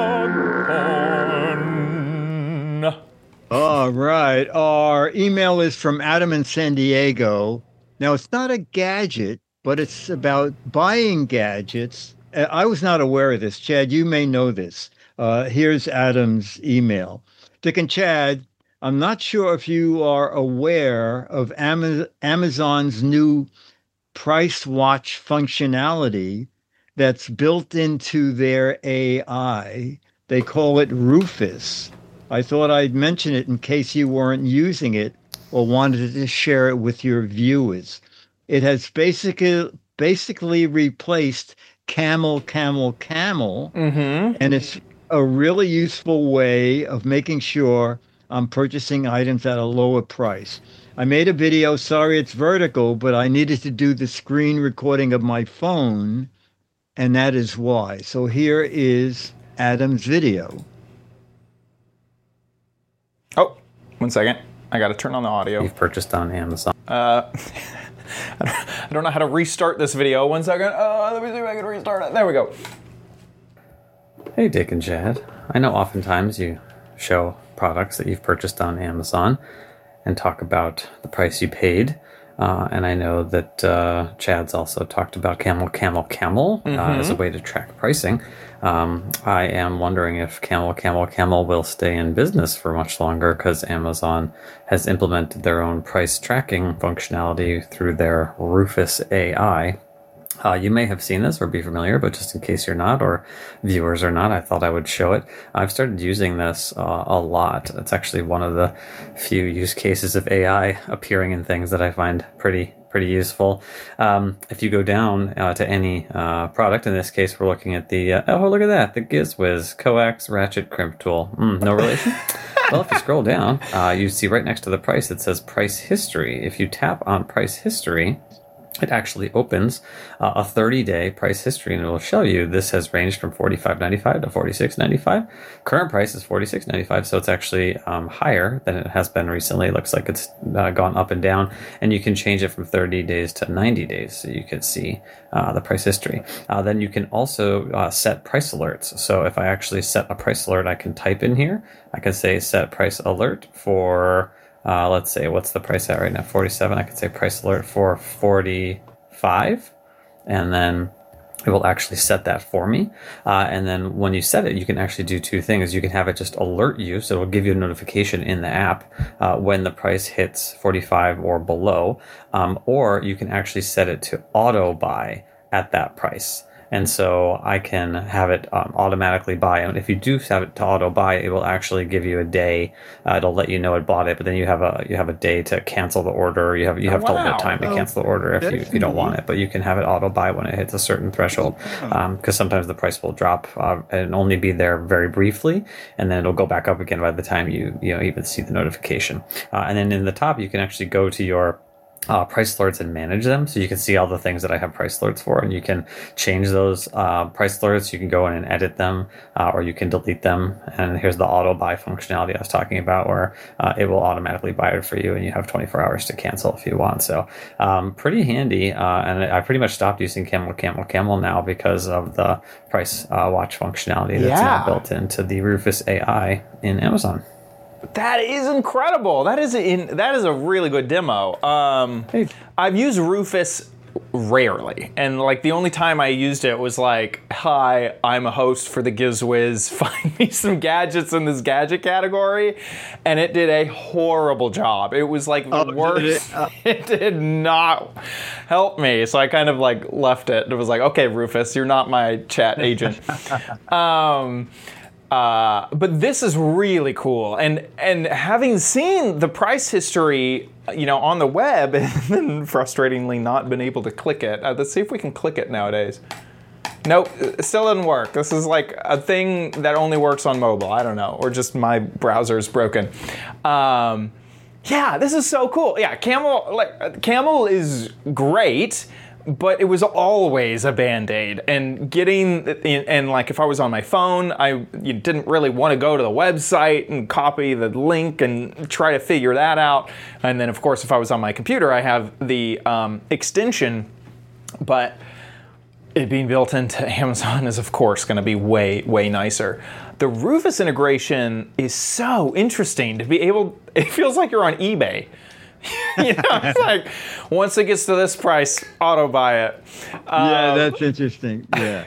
Fun. All right. Our email is from Adam in San Diego. Now, it's not a gadget, but it's about buying gadgets. Uh, I was not aware of this. Chad, you may know this. Uh, here's Adam's email. Dick and Chad, I'm not sure if you are aware of Ama- Amazon's new Price Watch functionality that's built into their A I. They call it Rufus. I thought I'd mention it in case you weren't using it or wanted to share it with your viewers. It has basically basically replaced Camel, Camel, Camel, Mm-hmm. and it's a really useful way of making sure I'm purchasing items at a lower price. I made a video, sorry it's vertical, but I needed to do the screen recording of my phone, and that is why. So here is Adam's video. Oh, one second. I got to turn on the audio. You've purchased on Amazon. Uh, I don't know how to restart this video. One second. Uh, let me see if I can restart it. There we go. Hey, Dick and Chad. I know oftentimes you show products that you've purchased on Amazon and talk about the price you paid. Uh, and I know that uh, Chad's also talked about Camel, Camel, Camel uh, Mhm. as a way to track pricing. Um, I am wondering if Camel, Camel, Camel will stay in business for much longer because Amazon has implemented their own price tracking functionality through their Rufus A I. Uh, you may have seen this or be familiar, but just in case you're not, or viewers are not, I thought I would show it. I've started using this uh, a lot. It's actually one of the few use cases of A I appearing in things that I find pretty pretty useful. Um, if you go down uh, to any uh, product, in this case, we're looking at the, uh, oh, look at that, the GizWiz Coax Ratchet Crimp Tool. Mm, no relation? Well, if you scroll down, uh, you see right next to the price, it says Price History. If you tap on Price History, it actually opens uh, a thirty-day price history, and it will show you this has ranged from forty-five ninety-five to forty-six ninety-five. Current price is forty-six ninety-five, so it's actually um, higher than it has been recently. It looks like it's uh, gone up and down, and you can change it from thirty days to ninety days, so you can see uh, the price history. Uh, then you can also uh, set price alerts. So if I actually set a price alert, I can type in here. I can say set price alert for... Uh, let's say, what's the price at right now? forty-seven. I could say price alert for forty-five. And then it will actually set that for me. Uh, and then when you set it, you can actually do two things. You can have it just alert you, so it'll give you a notification in the app uh, when the price hits forty-five or below, um, or you can actually set it to auto buy at that price. And so I can have it um, automatically buy. And if you do have it to auto buy, it will actually give you a day. Uh, it'll let you know it bought it, but then you have a you have a day to cancel the order. You have you have Oh, a little bit wow. of time to Oh, cancel the order if you, if you don't want it. But you can have it auto buy when it hits a certain threshold, because sometimes the price will drop uh, and only be there very briefly, and then it'll go back up again by the time you you know even see the notification. Uh, and then in the top, you can actually go to your Uh, price alerts and manage them, so you can see all the things that I have price alerts for, and you can change those uh, price alerts. You can go in and edit them, uh, or you can delete them. And here's the auto buy functionality I was talking about, where uh, it will automatically buy it for you, and you have twenty-four hours to cancel if you want. So um, pretty handy. Uh, and I pretty much stopped using Camel, Camel, Camel now because of the price uh, watch functionality that's Yeah. now built into the Rufus A I in Amazon. That is incredible. That is in that is a really good demo. Um, Hey. I've used Rufus rarely, and like the only time I used it was like, "Hi, I'm a host for the GizWiz. Find me some gadgets in this gadget category," and it did a horrible job. It was like the Oh, did worst. it? Uh, It did not help me, so I kind of like left it. It was like, "Okay, Rufus, you're not my chat agent." um, Uh, but this is really cool, and and having seen the price history, you know, on the web, and then frustratingly not been able to click it. Uh, let's see if we can click it nowadays. Nope, it still doesn't work. This is like a thing that only works on mobile. I don't know, or just my browser is broken. Um, yeah, this is so cool. Yeah, Camel, like Camel is great. But it was always a Band-Aid, and getting, and like if I was on my phone, I you didn't really want to go to the website and copy the link and try to figure that out. And then of course, if I was on my computer, I have the um, extension, but it being built into Amazon is of course going to be way, way nicer. The Rufus integration is so interesting to be able, it feels like you're on eBay. You know, it's like once it gets to this price, auto buy it. Um, yeah, that's interesting. Yeah.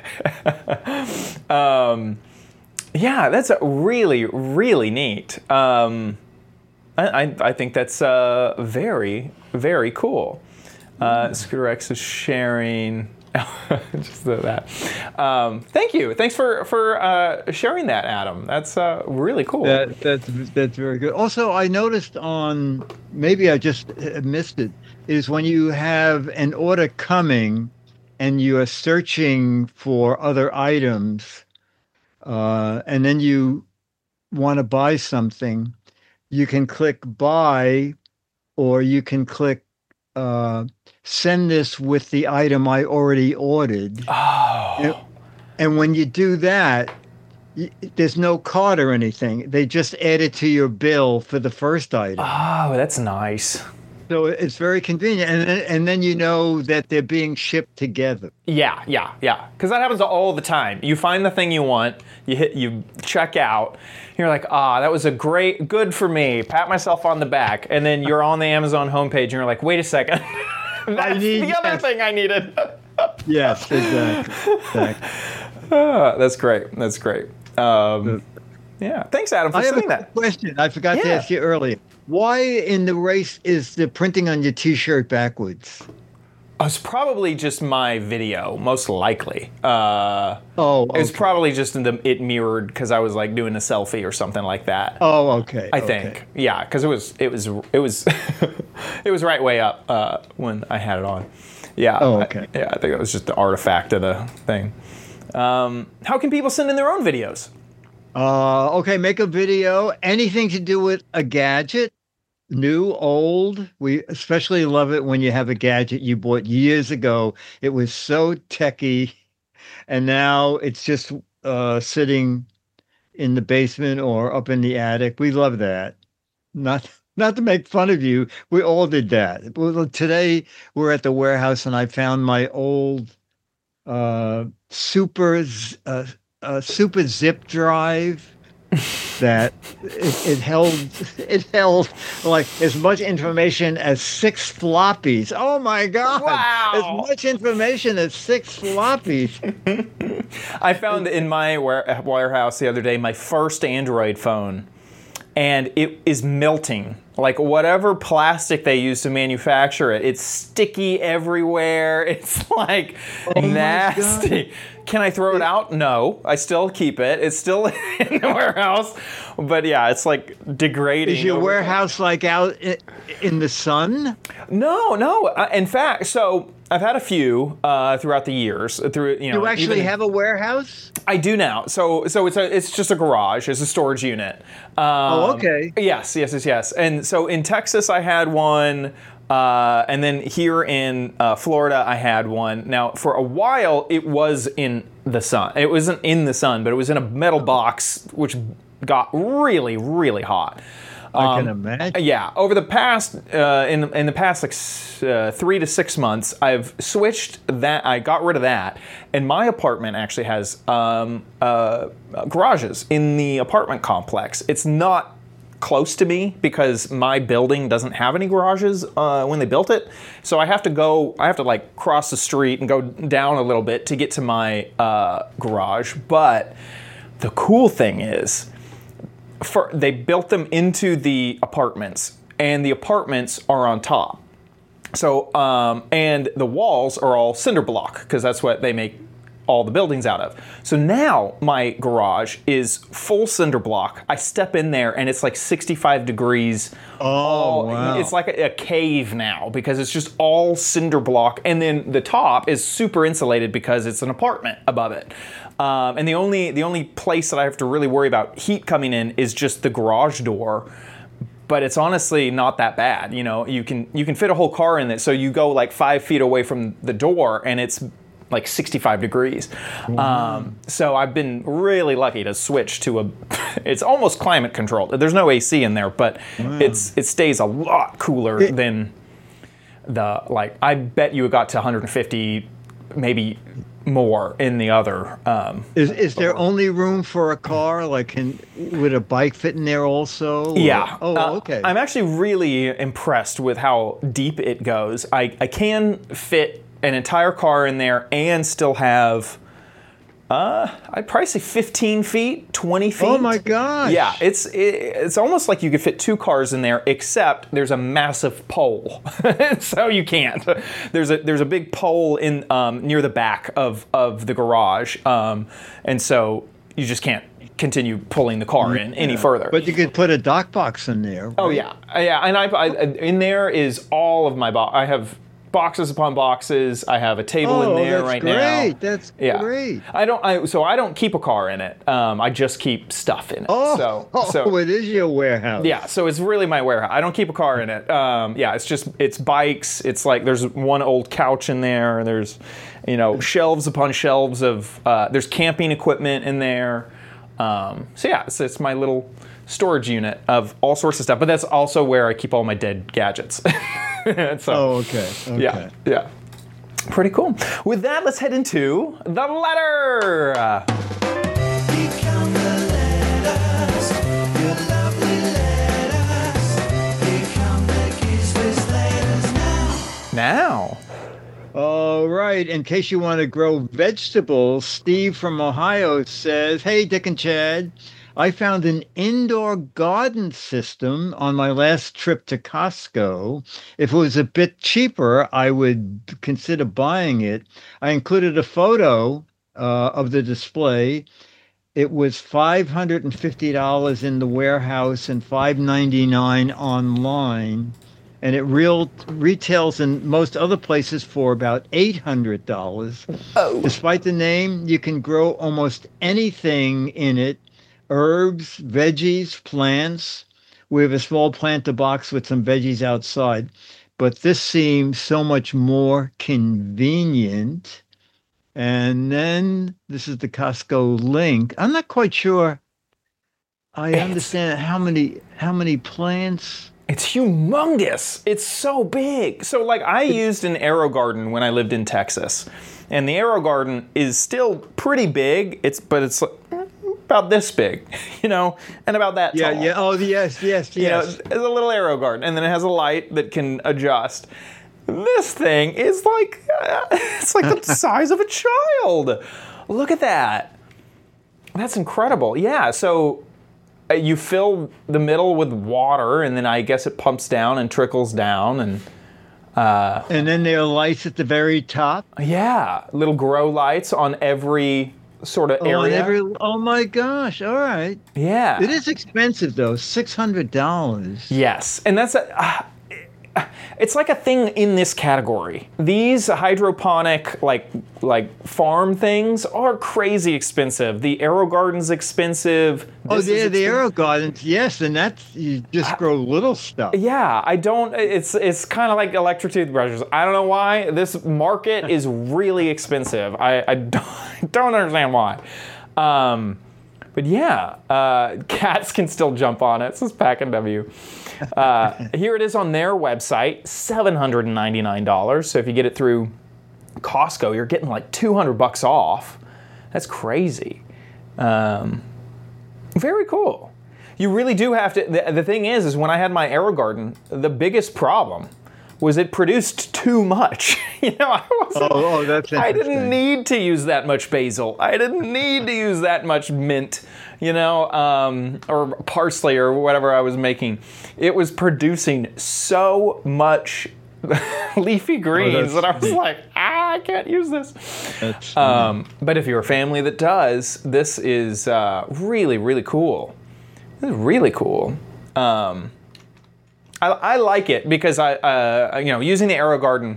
um, yeah, that's a really, really neat. Um, I, I, I think that's uh, very, very cool. Uh, Scooter X is sharing. Just that. Um, thank you. Thanks for for uh, sharing that, Adam. That's uh, really cool. That, that's that's very good. Also, I noticed on, maybe I just missed it, is when you have an order coming and you are searching for other items, uh, and then you want to buy something, you can click buy, or you can click uh, send this with the item I already ordered. Oh. And, and when you do that, y- there's no card or anything. They just add it to your bill for the first item. Oh, that's nice. So it's very convenient. And then, and then you know that they're being shipped together. Yeah, yeah, yeah. Because that happens all the time. You find the thing you want, you hit, you check out, you're like, ah, that was a great, good for me. Pat myself on the back, and then you're on the Amazon homepage, and you're like, wait a second, that's need- the other yes. thing I needed. Yes, exactly. exactly. Ah, that's great. That's great. Um, yeah, thanks, Adam, for I have a saying quick that. question. I forgot to Yeah. ask you earlier. Why in the race is the printing on your T-shirt backwards? It's probably just my video, most likely. Uh, Oh, It was okay. probably just in the it mirrored because I was like doing a selfie or something like that. Oh, okay. I okay. think, yeah, because it was it was it was it was right way up uh, when I had it on. Yeah. Oh, okay. I, yeah, I think it was just the artifact of the thing. Um, how can people send in their own videos? Uh, okay, make a video. Anything to do with a gadget, new, old. We especially love it when you have a gadget you bought years ago. It was so techy, and now it's just uh, sitting in the basement or up in the attic. We love that. Not not to make fun of you. We all did that. Well, today we're at the warehouse, and I found my old uh, super z- uh, uh, super zip drive that it, it held it held like as much information as six floppies. Oh my God! Wow. As much information as six floppies. I found in my ware- warehouse the other day my first Android phone, and it is melting. Like whatever plastic they use to manufacture it, it's sticky everywhere. It's like oh nasty. Can I throw it out? No, I still keep it. It's still in the warehouse. But yeah, it's like degrading. Is your warehouse like out in the sun? No, no. Uh, in fact, so I've had a few uh, throughout the years. Through you know, you actually even, have a warehouse? I do now. So so it's a it's just a garage. It's a storage unit. Um, oh, okay. Yes, yes, yes, yes. And so in Texas, I had one. Uh, and then here in uh, Florida, I had one. Now, for a while, it was in the sun. It wasn't in the sun, but it was in a metal box, which got really, really hot. I Um, can imagine. Yeah, over the past uh, in in the past like uh, three to six months, I've switched that. I got rid of that, and my apartment actually has um, uh, garages in the apartment complex. It's not close to me because my building doesn't have any garages uh, when they built it, so I have to go. I have to like cross the street and go down a little bit to get to my uh, garage. But the cool thing is, for they built them into the apartments, and the apartments are on top. So um, and the walls are all cinder block because that's what they make all the buildings out of. So now my garage is full cinder block. I step in there and it's like sixty-five degrees. Oh, all, wow. It's like a, a cave now because it's just all cinder block. And then the top is super insulated because it's an apartment above it. Um, and the only the only place that I have to really worry about heat coming in is just the garage door. But it's honestly not that bad. You know, you can you can fit a whole car in it. So you go like five feet away from the door and it's like sixty-five degrees. Um, so I've been really lucky to switch to a, it's almost climate controlled. There's no A C in there, but Wow. it's it stays a lot cooler It- than the, like, I bet you it got to one hundred fifty, maybe more in the other. Um, Is is there only room for a car? Like, can would a bike fit in there also? Or- Yeah. Oh, Uh, okay. I'm actually really impressed with how deep it goes. I, I can fit an entire car in there and still have, uh, I'd probably say fifteen feet, twenty feet. Oh my gosh. Yeah, it's it, it's almost like you could fit two cars in there, except there's a massive pole, so you can't. There's a there's a big pole in um, near the back of of the garage, um, and so you just can't continue pulling the car in any Yeah. further. But you could put a dock box in there. Oh right? yeah, Uh, yeah, and I, I in there is all of my bo- I have boxes upon boxes. I have a table Oh, in there that's right great. now. That's Yeah. great. I don't. I so I don't keep a car in it. Um, I just keep stuff in it. Oh, so oh, so it is your warehouse. yeah. So it's really my warehouse. I don't keep a car in it. Um, yeah, it's just it's bikes. It's like there's one old couch in there. There's, you know, shelves upon shelves of. Uh, there's camping equipment in there. Um, so yeah, it's, it's my little storage unit of all sorts of stuff. But that's also where I keep all my dead gadgets. so, Oh, okay. Okay. yeah, yeah. Pretty cool. With that, let's head into the letter. Uh, Become the letters, your lovely letters. Become the Gizwiz letters now. now. All right. In case you want to grow vegetables, Steve from Ohio says, "Hey, Dick and Chad, I found an indoor garden system on my last trip to Costco. If it was a bit cheaper, I would consider buying it. I included a photo uh, of the display. It was five hundred fifty dollars in the warehouse and five ninety-nine online. And it real retails in most other places for about eight hundred dollars. Oh. Despite the name, you can grow almost anything in it. Herbs, veggies, plants. We have a small planter box with some veggies outside. But this seems so much more convenient. And then this is the Costco link. I'm not quite sure I It's- understand how many how many plants. It's humongous. It's so big. So, like, I used an Aero Garden when I lived in Texas, and the Aero Garden is still pretty big. It's but it's about this big, you know, and about that Yeah, tall. yeah. Oh, yes, yes, You know, yes. it's a little arrow guard, and then it has a light that can adjust. This thing is like, uh, it's like the size of a child. Look at that. That's incredible. Yeah, so uh, you fill the middle with water, and then I guess it pumps down and trickles down, and uh, and then there are lights at the very top. yeah, little grow lights on every sort of Oh, area. and every, oh my gosh! All right. Yeah. It is expensive though, six hundred dollars. Yes, and that's a. Uh, it's like a thing in this category. These hydroponic, like like farm things, are crazy expensive. The AeroGarden's expensive. Oh, This yeah, is the expen- AeroGardens. Yes, and that's you just grow little stuff. Yeah, I don't. It's it's kind of like electric toothbrushes. I don't know why this market is really expensive. I I don't, don't understand why. Um, but yeah, uh, cats can still jump on it. This is Pack and W. Uh, here it is on their website, seven hundred ninety-nine dollars. So if you get it through Costco, you're getting like two hundred bucks off. That's crazy. Um, very cool. You really do have to. The, the thing is, is when I had my AeroGarden, the biggest problem was it produced too much. You know, I wasn't. Oh, oh, that's I interesting. didn't need to use that much basil. I didn't need to use that much mint. You know, um, or parsley or whatever I was making. It was producing so much leafy greens that I was like, ah, I can't use this. That's, Um, but if you're a family that does, this is uh, really, really cool. This is really cool. Um, I, I like it because I, uh, you know, using the AeroGarden,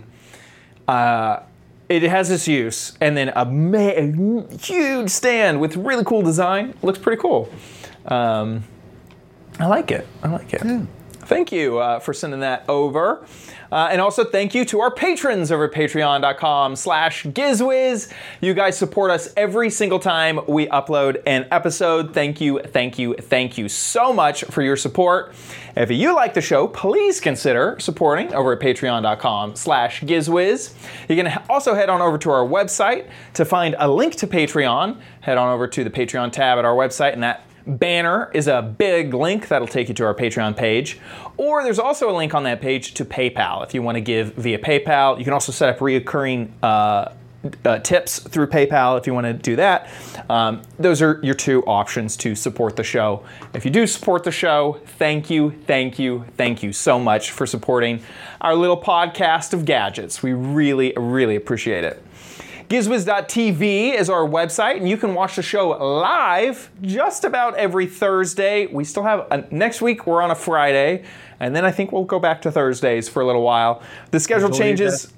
uh, it has this use, and then a, ma- a huge stand with really cool design. Looks pretty cool. Um, I like it. I like it. Thank you uh, for sending that over. Uh, and also thank you to our patrons over at patreon.com slash gizwiz. You guys support us every single time we upload an episode. Thank you, thank you, thank you so much for your support. If you like the show, please consider supporting over at patreon.com slash gizwiz. You can also head on over to our website to find a link to Patreon. Head on over to the Patreon tab at our website, and that banner is a big link that'll take you to our Patreon page. Or there's also a link on that page to PayPal if you want to give via PayPal. You can also set up reoccurring uh, uh, tips through PayPal if you want to do that. Um, those are your two options to support the show. If you do support the show, thank you, thank you, thank you so much for supporting our little podcast of gadgets. We really, really appreciate it. Gizwiz dot T V is our website, and you can watch the show live just about every Thursday. We still have, a, next week we're on a Friday, and then I think we'll go back to Thursdays for a little while. The schedule changes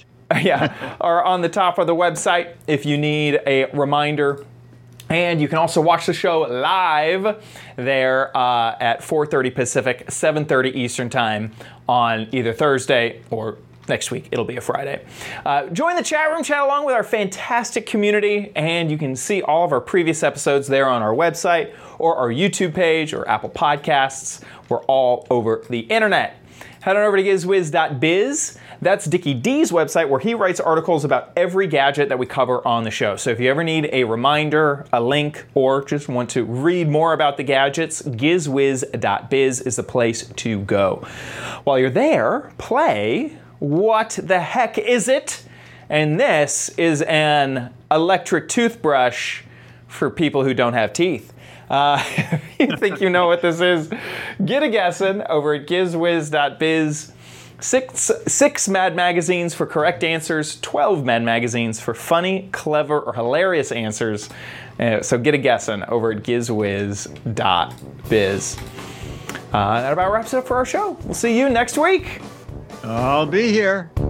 yeah, are on the top of the website if you need a reminder. And you can also watch the show live there uh, at four thirty Pacific, seven thirty Eastern Time on either Thursday or next week. It'll be a Friday. Uh, join the chat room, chat along with our fantastic community, and you can see all of our previous episodes there on our website or our YouTube page or Apple Podcasts. We're all over the internet. Head on over to gizwiz dot biz. That's Dickie D's website where he writes articles about every gadget that we cover on the show. So if you ever need a reminder, a link, or just want to read more about the gadgets, gizwiz dot biz is the place to go. While you're there, play What the Heck Is It? And this is an electric toothbrush for people who don't have teeth. Uh, if you think you know what this is, get a guessing over at gizwiz dot biz. Six, six Mad Magazines for correct answers, twelve Mad Magazines for funny, clever, or hilarious answers. Uh, so get a guessing over at gizwiz dot biz. Uh, that about wraps it up for our show. We'll see you next week. I'll be here.